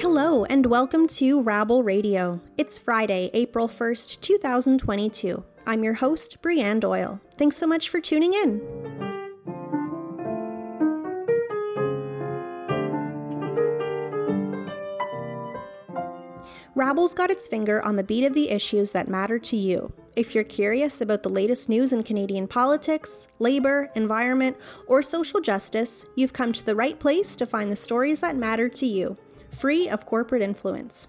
Hello and welcome to Rabble Radio. It's Friday, April 1st, 2022. I'm your host, Brianne Doyle. Thanks so much for tuning in. Rabble's got its finger on the beat of the issues that matter to you. If you're curious about the latest news in Canadian politics, labor, environment, or social justice, you've come to the right place to find the stories that matter to you, free of corporate influence.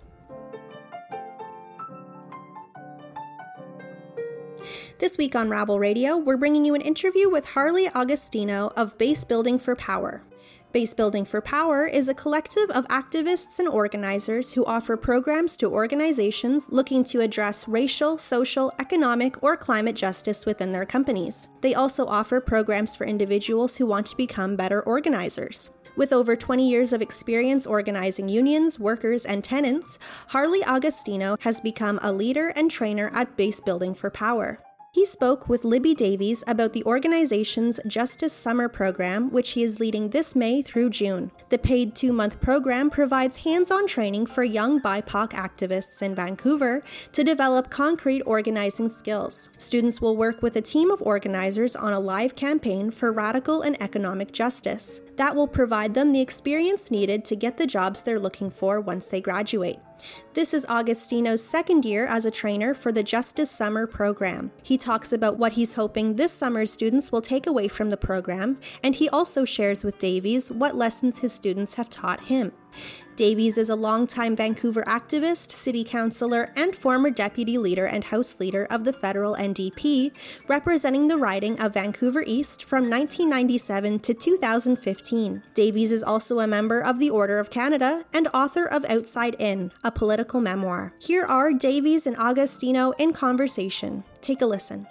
This week on Rabble Radio, we're bringing you an interview with Harley Augustino of Base Building for Power. Base Building for Power is a collective of activists and organizers who offer programs to organizations looking to address racial, social, economic, or climate justice within their companies. They also offer programs for individuals who want to become better organizers. With over 20 years of experience organizing unions, workers, and tenants, Harley Augustino has become a leader and trainer at Base Building for Power. He spoke with Libby Davies about the organization's Justice Summer program, which he is leading this May through June. The paid 2-month program provides hands-on training for young BIPOC activists in Vancouver to develop concrete organizing skills. Students will work with a team of organizers on a live campaign for radical and economic justice. That will provide them the experience needed to get the jobs they're looking for once they graduate. This is Augustino's second year as a trainer for the Justice Summer program. He talks about what he's hoping this summer's students will take away from the program, and he also shares with Davies what lessons his students have taught him. Davies is a longtime Vancouver activist, city councillor, and former deputy leader and House leader of the federal NDP, representing the riding of Vancouver East from 1997 to 2015. Davies is also a member of the Order of Canada and author of Outside In, a political memoir. Here are Davies and Augustino in conversation. Take a listen.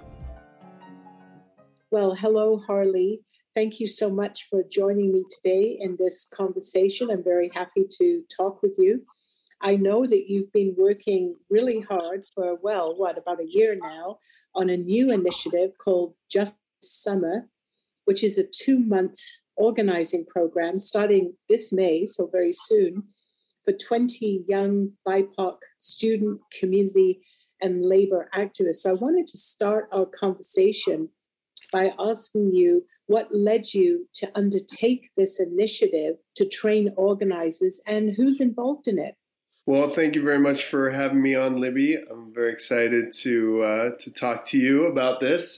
Well, hello, Harley. Thank you so much for joining me today in this conversation. I'm very happy to talk with you. I know that you've been working really hard for, about a year now on a new initiative called Justice Summer, which is a 2-month organizing program starting this May, so very soon, for 20 young BIPOC student, community, and labor activists. I wanted to start our conversation by asking you what led you to undertake this initiative to train organizers and who's involved in it? Well, thank you very much for having me on, Libby. I'm very excited to talk to you about this.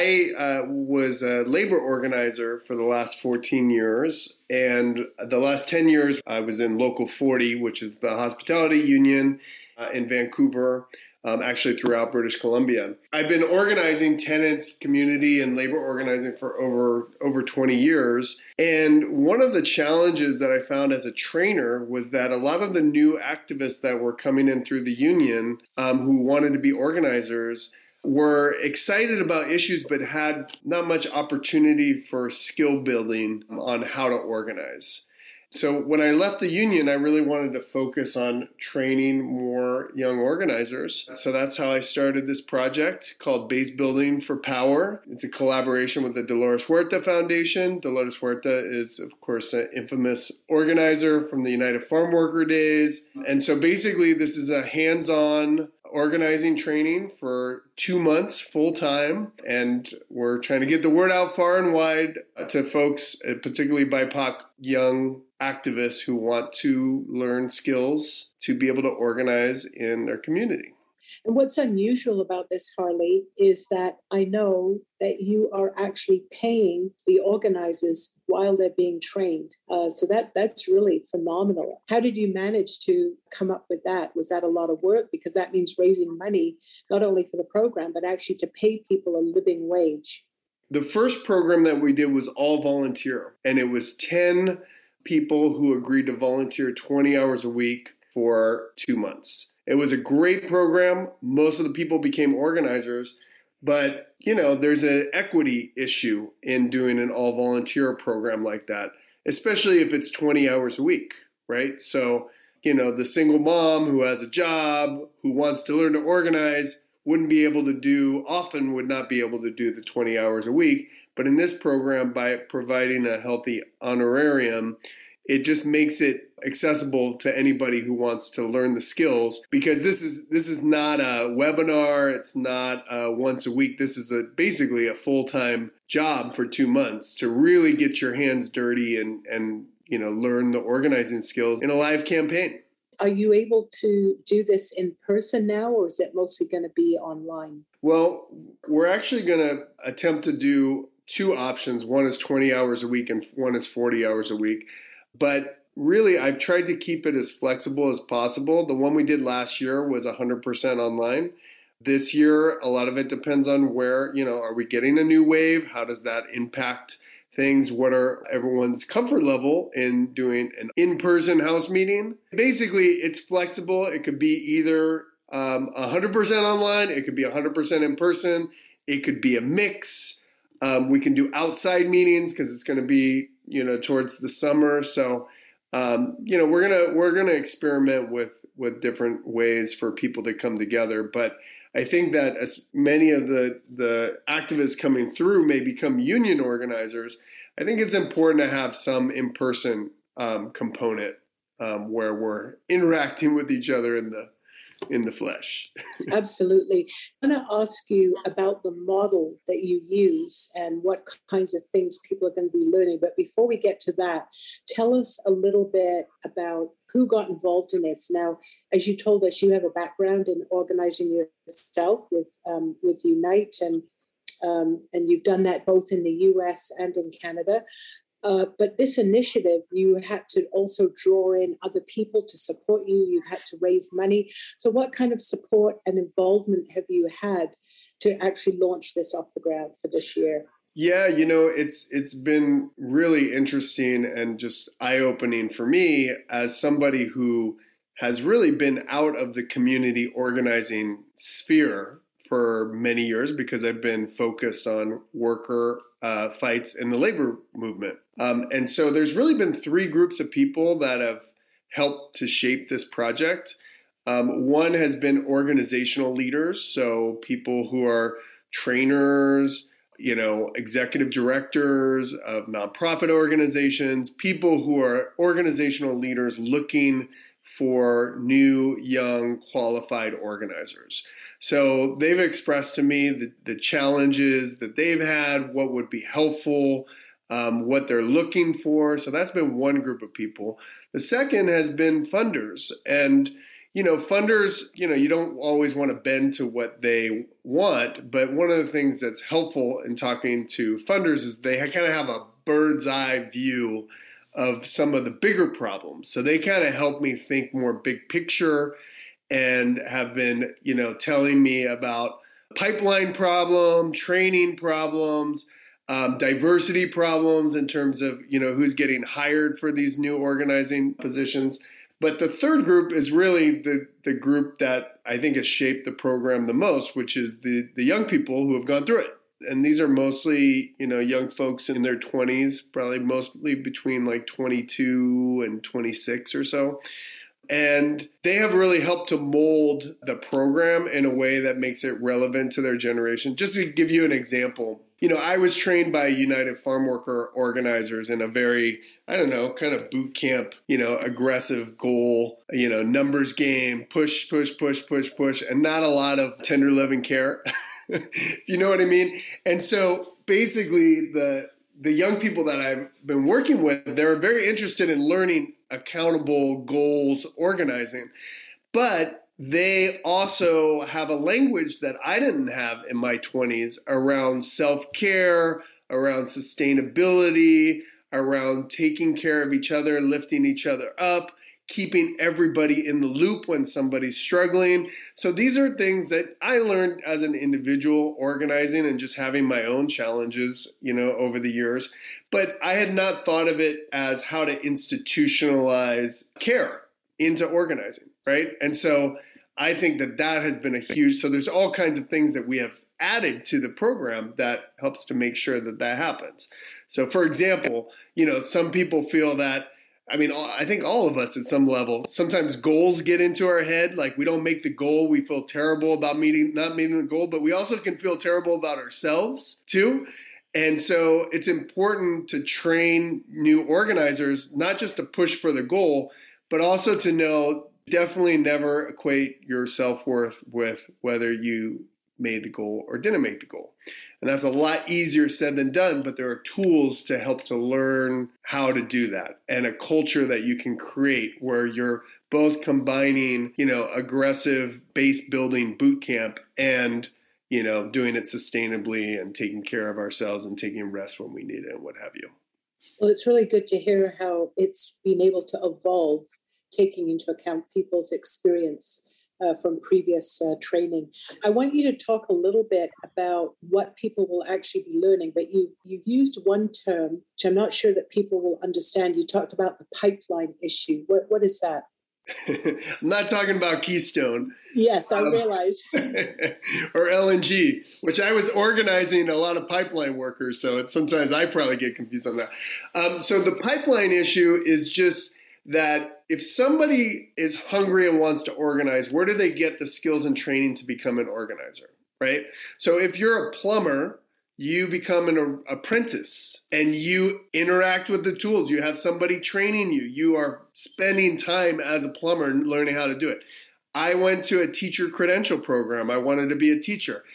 I was a labor organizer for the last 14 years, and the last 10 years I was in Local 40, which is the hospitality union in Vancouver. Actually throughout British Columbia. I've been organizing tenants, community, and labor organizing for over 20 years. And one of the challenges that I found as a trainer was that a lot of the new activists that were coming in through the union who wanted to be organizers were excited about issues but had not much opportunity for skill building on how to organize. So when I left the union, I really wanted to focus on training more young organizers. So that's how I started this project called Base Building for Power. It's a collaboration with the Dolores Huerta Foundation. Dolores Huerta is, of course, an infamous organizer from the United Farm Worker days. And so basically, this is a hands-on organizing training for 2 months full-time, and we're trying to get the word out far and wide to folks, particularly BIPOC young activists who want to learn skills to be able to organize in their community. And what's unusual about this, Harley, is that I know that you are actually paying the organizers while they're being trained. So that's really phenomenal. How did you manage to come up with that? Was that a lot of work? Because that means raising money, not only for the program, but actually to pay people a living wage. The first program that we did was all volunteer, and it was 10 people who agreed to volunteer 20 hours a week for 2 months. It was a great program. Most of the people became organizers, but there's an equity issue in doing an all volunteer program like that, especially if it's 20 hours a week, right? So, the single mom who has a job, who wants to learn to organize, would not be able to do the 20 hours a week. But in this program, by providing a healthy honorarium, it just makes it accessible to anybody who wants to learn the skills, because this is not a webinar. It's not once a week. This is basically a full-time job for 2 months to really get your hands dirty and learn the organizing skills in a live campaign. Are you able to do this in person now, or is it mostly going to be online? Well, we're actually going to attempt to do 2 options. One is 20 hours a week and one is 40 hours a week. But really, I've tried to keep it as flexible as possible. The one we did last year was 100% online. This year, a lot of it depends on where, are we getting a new wave? How does that impact things? What are everyone's comfort level in doing an in-person house meeting? Basically, it's flexible. It could be either 100% online. It could be 100% in person. It could be a mix. We can do outside meetings because it's going to be, towards the summer. So, we're gonna experiment with different ways for people to come together. But I think that as many of the activists coming through may become union organizers, I think it's important to have some in-person component where we're interacting with each other in the flesh. Absolutely. I want to ask you about the model that you use and what kinds of things people are going to be learning. But before we get to that, tell us a little bit about who got involved in this. Now, as you told us, you have a background in organizing yourself with Unite, and you've done that both in the US and in Canada. But this initiative, you had to also draw in other people to support you. You had to raise money. So what kind of support and involvement have you had to actually launch this off the ground for this year? Yeah, it's been really interesting and just eye-opening for me as somebody who has really been out of the community organizing sphere for many years because I've been focused on worker fights in the labor movement. And so there's really been 3 groups of people that have helped to shape this project. One has been organizational leaders, so people who are trainers, executive directors of nonprofit organizations, people who are organizational leaders looking for new, young, qualified organizers. So they've expressed to me the challenges that they've had, what would be helpful, what they're looking for. So that's been one group of people. The second has been funders. And, funders, you don't always want to bend to what they want. But one of the things that's helpful in talking to funders is they kind of have a bird's eye view of some of the bigger problems. So they kind of help me think more big picture and have been, telling me about pipeline problem, training problems, diversity problems in terms of, who's getting hired for these new organizing positions. But the third group is really the group that I think has shaped the program the most, which is the young people who have gone through it. And these are mostly, young folks in their 20s, probably mostly between like 22 and 26 or so. And they have really helped to mold the program in a way that makes it relevant to their generation. Just to give you an example, I was trained by United Farm Worker organizers in a very, kind of boot camp, aggressive goal, numbers game, push, and not a lot of tender loving care, if you know what I mean. And so basically the young people that I've been working with, they're very interested in learning accountable goals organizing, but they also have a language that I didn't have in my 20s around self-care, around sustainability, around taking care of each other, lifting each other up, keeping everybody in the loop when somebody's struggling. So these are things that I learned as an individual organizing and just having my own challenges, over the years. But I had not thought of it as how to institutionalize care into organizing, right? And so I think that has been a huge, so there's all kinds of things that we have added to the program that helps to make sure that happens. So for example, some people feel that, I think all of us at some level, sometimes goals get into our head. Like we don't make the goal. We feel terrible about not meeting the goal, but we also can feel terrible about ourselves too. And so it's important to train new organizers, not just to push for the goal, but also to know, definitely never equate your self-worth with whether you made the goal or didn't make the goal. And that's a lot easier said than done, but there are tools to help to learn how to do that, and a culture that you can create where you're both combining, aggressive base building boot camp and, doing it sustainably and taking care of ourselves and taking rest when we need it and what have you. Well, it's really good to hear how it's been able to evolve, taking into account people's experience from previous training. I want you to talk a little bit about what people will actually be learning, but you used one term, which I'm not sure that people will understand. You talked about the pipeline issue. What is that? I'm not talking about Keystone. Yes, I realize. Or LNG, which I was organizing a lot of pipeline workers, so sometimes I probably get confused on that. So the pipeline issue is just that if somebody is hungry and wants to organize, where do they get the skills and training to become an organizer, right? So if you're a plumber, you become an apprentice and you interact with the tools. You have somebody training you. You are spending time as a plumber learning how to do it. I went to a teacher credential program. I wanted to be a teacher.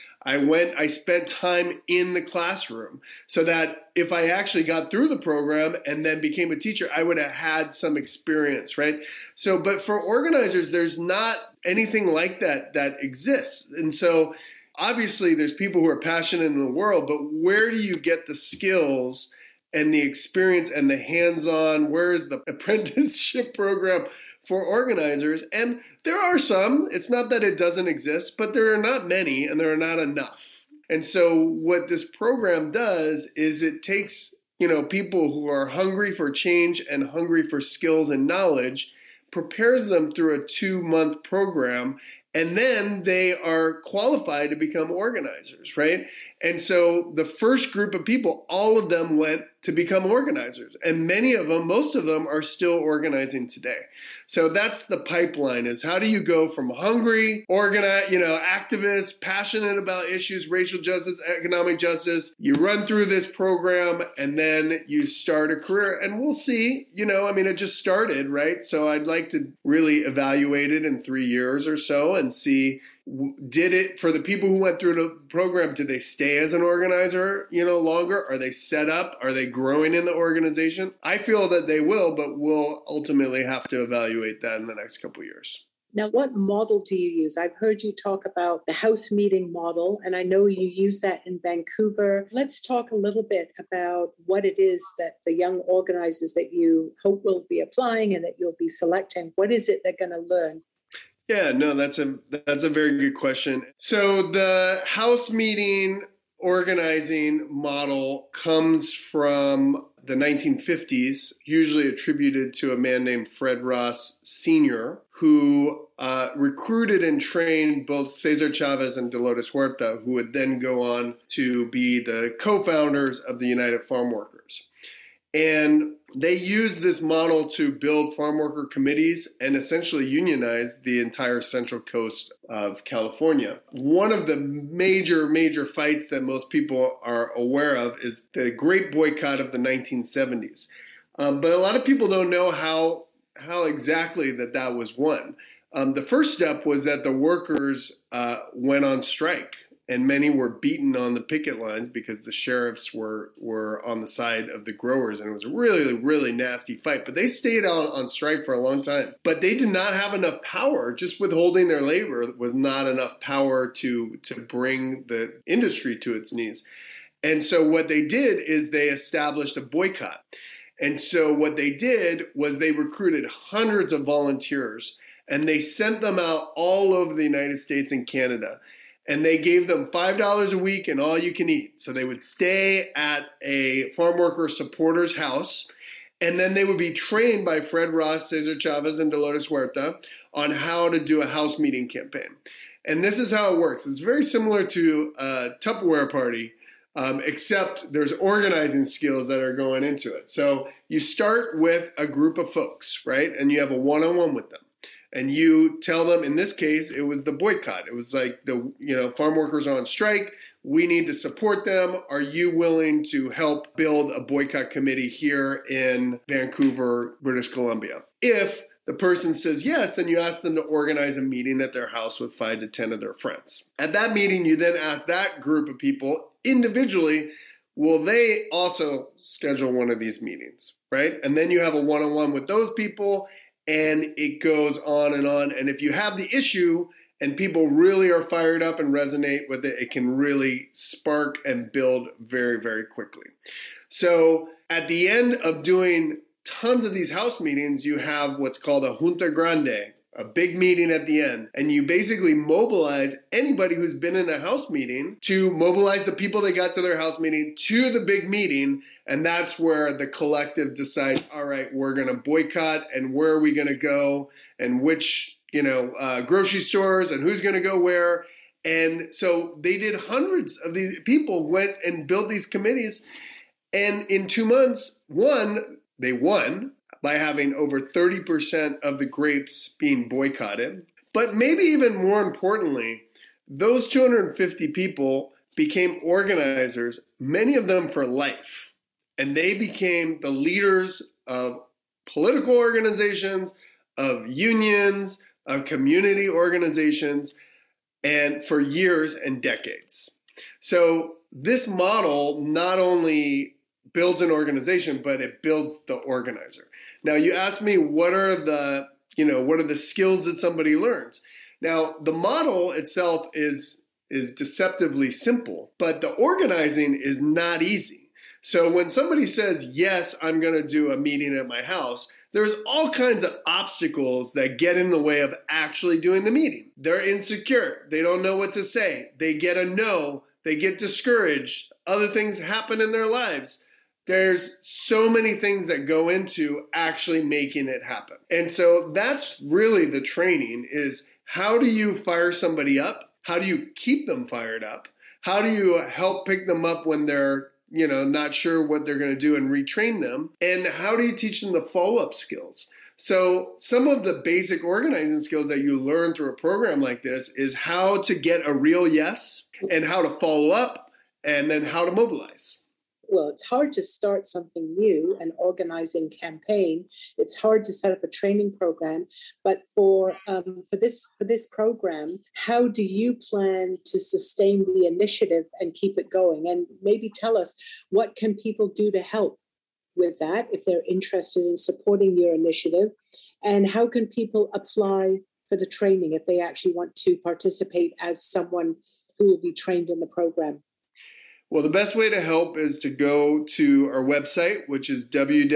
I spent time in the classroom so that if I actually got through the program and then became a teacher, I would have had some experience, right? So, but for organizers, there's not anything like that exists. And so obviously there's people who are passionate in the world, but where do you get the skills and the experience and the hands-on? Where is the apprenticeship program for organizers? And there are some. It's not that it doesn't exist, but there are not many and there are not enough. And so what this program does is it takes, people who are hungry for change and hungry for skills and knowledge, prepares them through a 2-month program, and then they are qualified to become organizers, right? And so the first group of people, all of them went to become organizers. And many of them, most of them are still organizing today. So that's the pipeline, is how do you go from hungry, activists, passionate about issues, racial justice, economic justice. You run through this program and then you start a career. And we'll see, it just started, right? So I'd like to really evaluate it in 3 years or so and see, did it, for the people who went through the program, did they stay as an organizer, longer? Are they set up? Are they growing in the organization? I feel that they will, but we'll ultimately have to evaluate that in the next couple of years. Now, what model do you use? I've heard you talk about the house meeting model, and I know you use that in Vancouver. Let's talk a little bit about what it is that the young organizers that you hope will be applying and that you'll be selecting. What is it they're going to learn? Yeah, no, that's a very good question. So the house meeting organizing model comes from the 1950s, usually attributed to a man named Fred Ross Sr., who recruited and trained both Cesar Chavez and Dolores Huerta, who would then go on to be the co-founders of the United Farm Workers. And they used this model to build farm worker committees and essentially unionize the entire central coast of California. One of the major fights that most people are aware of is the Great Boycott of the 1970s. But a lot of people don't know how exactly that was won. The first step was that the workers went on strike. And many were beaten on the picket lines because the sheriffs were on the side of the growers. And it was a really, really nasty fight. But they stayed on strike for a long time. But they did not have enough power. Just withholding their labor was not enough power to bring the industry to its knees. And so what they did is they established a boycott. And so what they did was they recruited hundreds of volunteers. And they sent them out all over the United States and Canada. And they gave them $5 a week and all you can eat. So they would stay at a farm worker supporter's house. And then they would be trained by Fred Ross, Cesar Chavez, and Dolores Huerta on how to do a house meeting campaign. And this is how it works. It's very similar to a Tupperware party, except there's organizing skills that are going into it. So you start with a group of folks, right? And you have a one-on-one with them. And you tell them, in this case, it was the boycott. It was like farm workers are on strike. we need to support them. Are you willing to help build a boycott committee here in Vancouver, British Columbia? If the person says yes, then you ask them to organize a meeting at their house with 5 to 10 of their friends. At that meeting, you then ask that group of people individually, will they also schedule one of these meetings, right? And then you have a one-on-one with those people, and it goes on. And if you have the issue and people really are fired up and resonate with it, it can really spark and build very, very quickly. So at the end of doing tons of these house meetings, you have what's called a Junta Grande, a big meeting at the end. And you basically mobilize anybody who's been in a house meeting to mobilize the people that got to their house meeting to the big meeting. And that's where the collective decides, all right, we're going to boycott, and where are we going to go, and which, grocery stores, and who's going to go where. And so they did hundreds of these people went and built these committees. And in 2 months, they won by having over 30% of the grapes being boycotted. But maybe even more importantly, those 250 people became organizers, many of them for life. And they became the leaders of political organizations, of unions, of community organizations, and for years and decades. So this model not only builds an organization, but it builds the organizer. Now, you asked me what are the skills that somebody learns. Now, the model itself is deceptively simple, but the organizing is not easy. So when somebody says, yes, I'm going to do a meeting at my house, there's all kinds of obstacles that get in the way of actually doing the meeting. They're insecure. They don't know what to say. They get a no. They get discouraged. Other things happen in their lives. There's so many things that go into actually making it happen. And so that's really the training, is how do you fire somebody up? How do you keep them fired up? How do you help pick them up when they're not sure what they're going to do and retrain them? And how do you teach them the follow-up skills? So some of the basic organizing skills that you learn through a program like this is how to get a real yes, and how to follow up, and then how to mobilize. Well, it's hard to start something new, an organizing campaign. It's hard to set up a training program. But for this program, how do you plan to sustain the initiative and keep it going? And maybe tell us, what can people do to help with that if they're interested in supporting your initiative? And how can people apply for the training if they actually want to participate as someone who will be trained in the program? Well, the best way to help is to go to our website, which is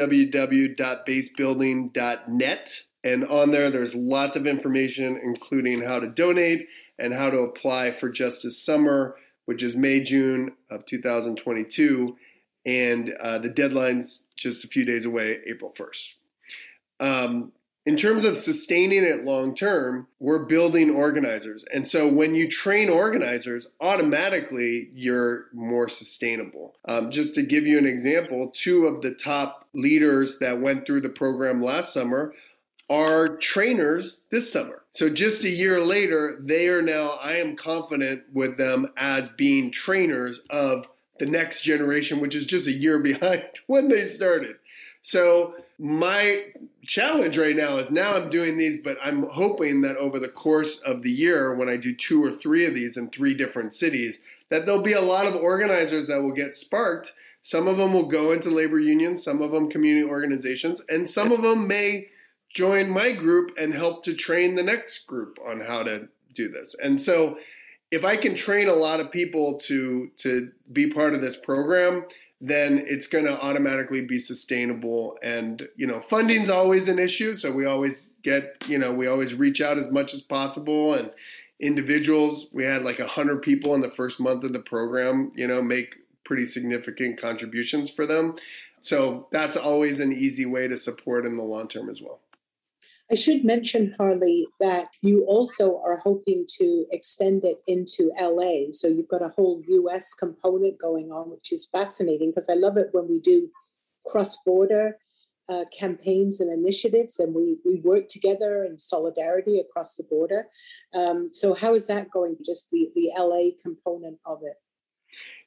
www.basebuilding.net. And on there's lots of information, including how to donate and how to apply for Justice Summer, which is May, June of 2022. And the deadline's just a few days away, April 1st. In terms of sustaining it long term, we're building organizers. And so when you train organizers, automatically you're more sustainable. Just to give you an example, 2 of the top leaders that went through the program last summer are trainers this summer. So just a year later, they are now, I am confident with them as being trainers of the next generation, which is just a year behind when they started. So my challenge right now is, now I'm doing these, but I'm hoping that over the course of the year, when I do 2 or 3 of these in 3 different cities, that there'll be a lot of organizers that will get sparked. Some of them will go into labor unions, some of them community organizations, and some of them may join my group and help to train the next group on how to do this. And so if I can train a lot of people to be part of this program, then it's going to automatically be sustainable. And, funding's always an issue. So we always we always reach out as much as possible. And individuals, we had like 100 people in the first month of the program, make pretty significant contributions for them. So that's always an easy way to support in the long term as well. I should mention, Harley, that you also are hoping to extend it into LA. So you've got a whole US component going on, which is fascinating, because I love it when we do cross-border campaigns and initiatives, and we work together in solidarity across the border. So how is that going, just the LA component of it?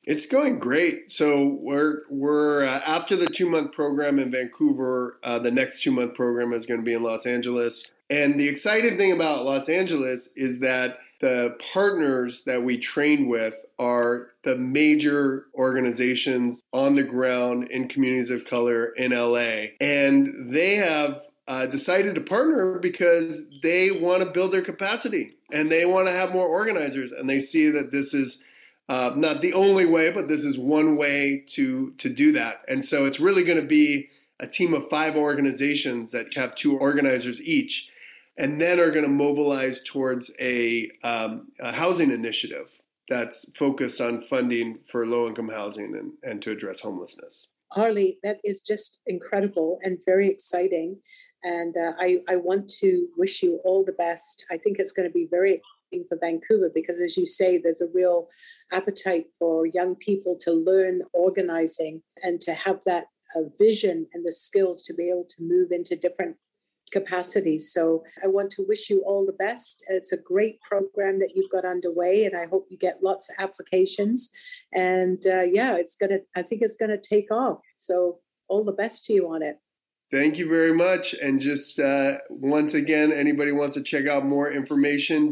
It's going great. So we're after the 2-month program in Vancouver, the next 2-month program is going to be in Los Angeles. And the exciting thing about Los Angeles is that the partners that we train with are the major organizations on the ground in communities of color in LA. And they have decided to partner because they want to build their capacity and they want to have more organizers. And they see that this is not the only way, but this is one way to do that. And so it's really going to be a team of 5 organizations that have 2 organizers each, and then are going to mobilize towards a housing initiative that's focused on funding for low-income housing and to address homelessness. Harley, that is just incredible and very exciting. And I want to wish you all the best. I think it's going to be very exciting for Vancouver because, as you say, there's a real appetite for young people to learn organizing and to have that vision and the skills to be able to move into different capacities. So I want to wish you all the best. It's a great program that you've got underway, and I hope you get lots of applications. And I think it's gonna take off. So all the best to you on it. Thank you very much. And just once again, anybody wants to check out more information,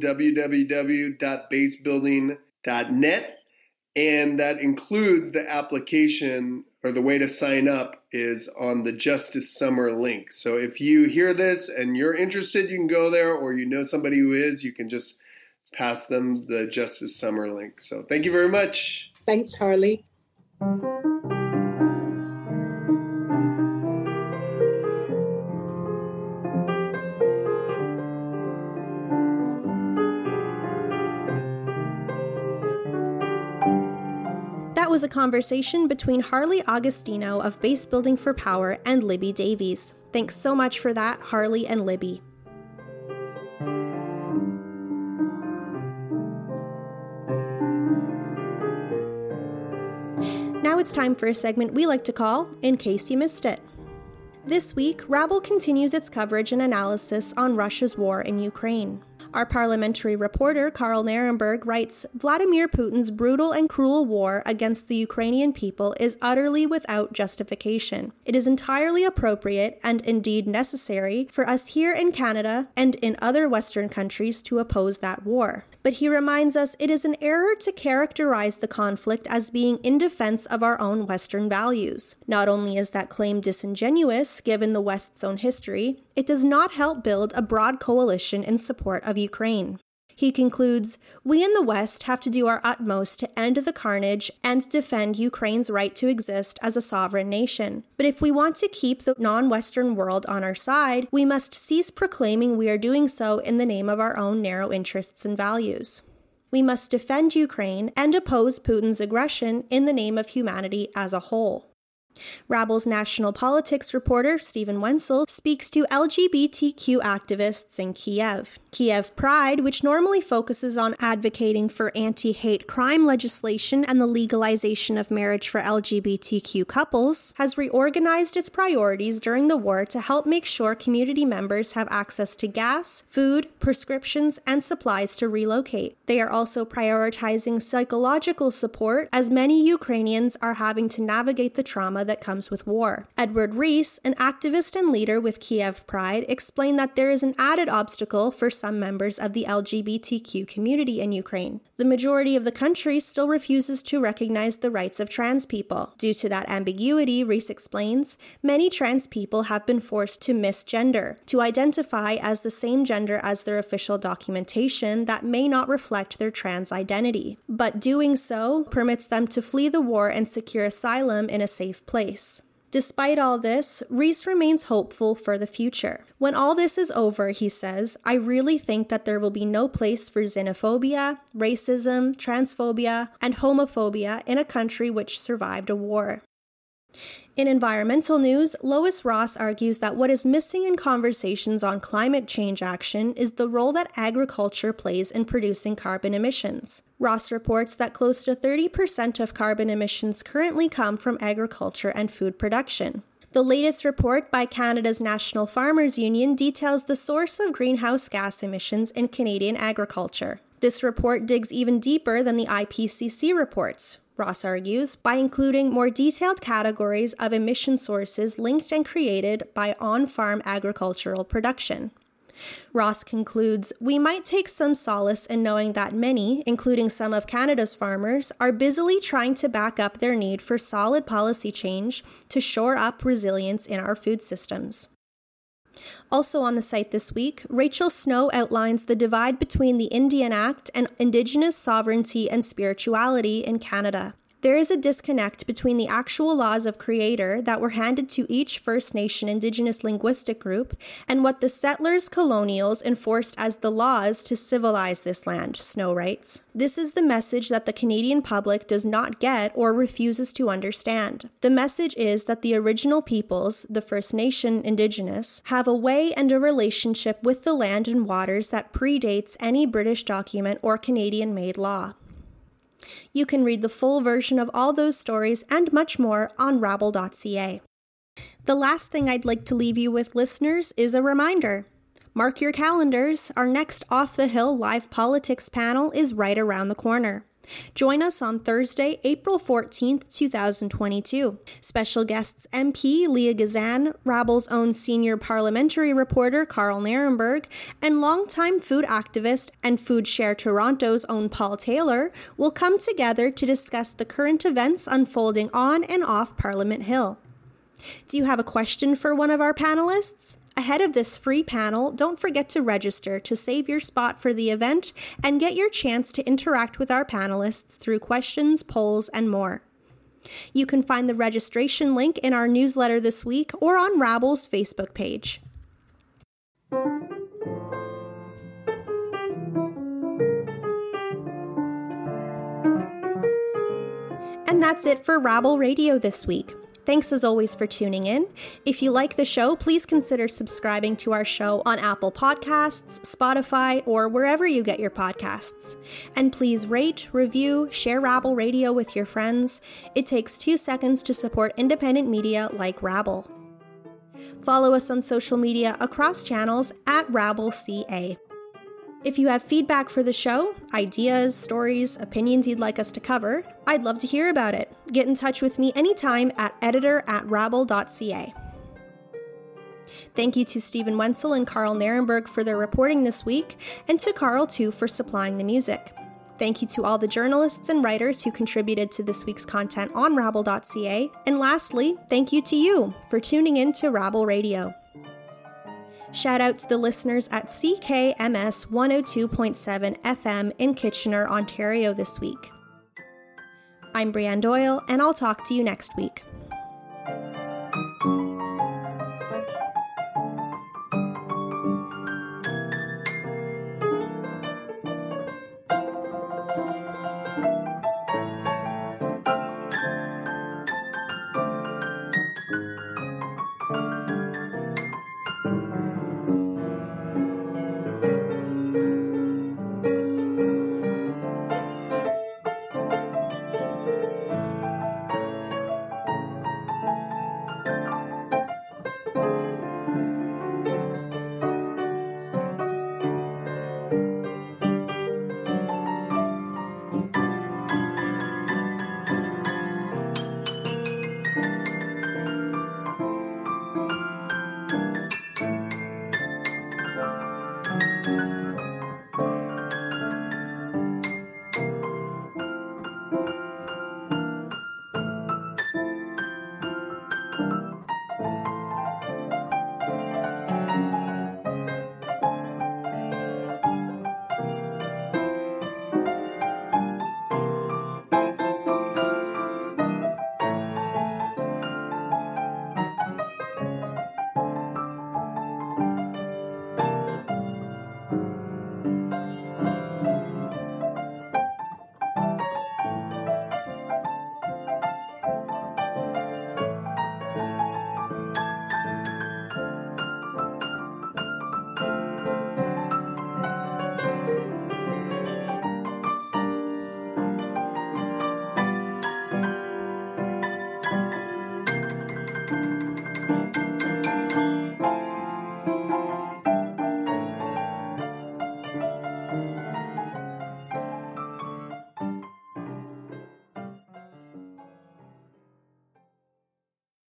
www.basebuilding.net. And that includes the application, or the way to sign up is on the Justice Summer link. So if you hear this and you're interested, you can go there, or you know somebody who is, you can just pass them the Justice Summer link. So thank you very much. Thanks, Harley. That was a conversation between Harley Augustino of Base Building for Power and Libby Davies. Thanks so much for that, Harley and Libby. Now it's time for a segment we like to call In Case You Missed It. This week, Rabble continues its coverage and analysis on Russia's war in Ukraine. Our parliamentary reporter, Carl Narenberg, writes, Vladimir Putin's brutal and cruel war against the Ukrainian people is utterly without justification. It is entirely appropriate and indeed necessary for us here in Canada and in other Western countries to oppose that war. But he reminds us it is an error to characterize the conflict as being in defense of our own Western values. Not only is that claim disingenuous, given the West's own history, it does not help build a broad coalition in support of Ukraine. He concludes, we in the West have to do our utmost to end the carnage and defend Ukraine's right to exist as a sovereign nation. But if we want to keep the non-Western world on our side, we must cease proclaiming we are doing so in the name of our own narrow interests and values. We must defend Ukraine and oppose Putin's aggression in the name of humanity as a whole. Rabble's national politics reporter, Stephen Wenzel, speaks to LGBTQ activists in Kiev. Kiev Pride, which normally focuses on advocating for anti-hate crime legislation and the legalization of marriage for LGBTQ couples, has reorganized its priorities during the war to help make sure community members have access to gas, food, prescriptions, and supplies to relocate. They are also prioritizing psychological support, as many Ukrainians are having to navigate the trauma that comes with war. Edward Rees, an activist and leader with Kiev Pride, explained that there is an added obstacle for some members of the LGBTQ community in Ukraine. The majority of the country still refuses to recognize the rights of trans people. Due to that ambiguity, Rees explains, many trans people have been forced to misgender, to identify as the same gender as their official documentation that may not reflect their trans identity. But doing so permits them to flee the war and secure asylum in a safe place. Despite all this, Rees remains hopeful for the future. When all this is over, he says, I really think that there will be no place for xenophobia, racism, transphobia, and homophobia in a country which survived a war. In environmental news, Lois Ross argues that what is missing in conversations on climate change action is the role that agriculture plays in producing carbon emissions. Ross reports that close to 30% of carbon emissions currently come from agriculture and food production. The latest report by Canada's National Farmers Union details the source of greenhouse gas emissions in Canadian agriculture. This report digs even deeper than the IPCC reports, Ross argues, by including more detailed categories of emission sources linked and created by on-farm agricultural production. Ross concludes, "We might take some solace in knowing that many, including some of Canada's farmers, are busily trying to back up their need for solid policy change to shore up resilience in our food systems." Also on the site this week, Rachel Snow outlines the divide between the Indian Act and Indigenous sovereignty and spirituality in Canada. There is a disconnect between the actual laws of Creator that were handed to each First Nation Indigenous linguistic group and what the settlers colonials enforced as the laws to civilize this land, Snow writes. This is the message that the Canadian public does not get or refuses to understand. The message is that the original peoples, the First Nation Indigenous, have a way and a relationship with the land and waters that predates any British document or Canadian-made law. You can read the full version of all those stories and much more on rabble.ca. The last thing I'd like to leave you with, listeners, is a reminder. Mark your calendars. Our next Off the Hill live politics panel is right around the corner. Join us on Thursday, April 14th, 2022. Special guests MP Leah Gazan, Rabble's own senior parliamentary reporter Carl Nierenberg, and longtime food activist and Food Share Toronto's own Paul Taylor will come together to discuss the current events unfolding on and off Parliament Hill. Do you have a question for one of our panelists? Ahead of this free panel, don't forget to register to save your spot for the event and get your chance to interact with our panelists through questions, polls, and more. You can find the registration link in our newsletter this week or on Rabble's Facebook page. And that's it for Rabble Radio this week. Thanks as always for tuning in. If you like the show, please consider subscribing to our show on Apple Podcasts, Spotify, or wherever you get your podcasts. And please rate, review, share Rabble Radio with your friends. It takes 2 seconds to support independent media like Rabble. Follow us on social media across channels at RabbleCA. If you have feedback for the show, ideas, stories, opinions you'd like us to cover, I'd love to hear about it. Get in touch with me anytime at editor@rabble.ca. Thank you to Stephen Wenzel and Carl Nierenberg for their reporting this week, and to Carl, too, for supplying the music. Thank you to all the journalists and writers who contributed to this week's content on rabble.ca. And lastly, thank you to you for tuning in to Rabble Radio. Shout out to the listeners at CKMS 102.7 FM in Kitchener, Ontario this week. I'm Brianne Doyle, and I'll talk to you next week.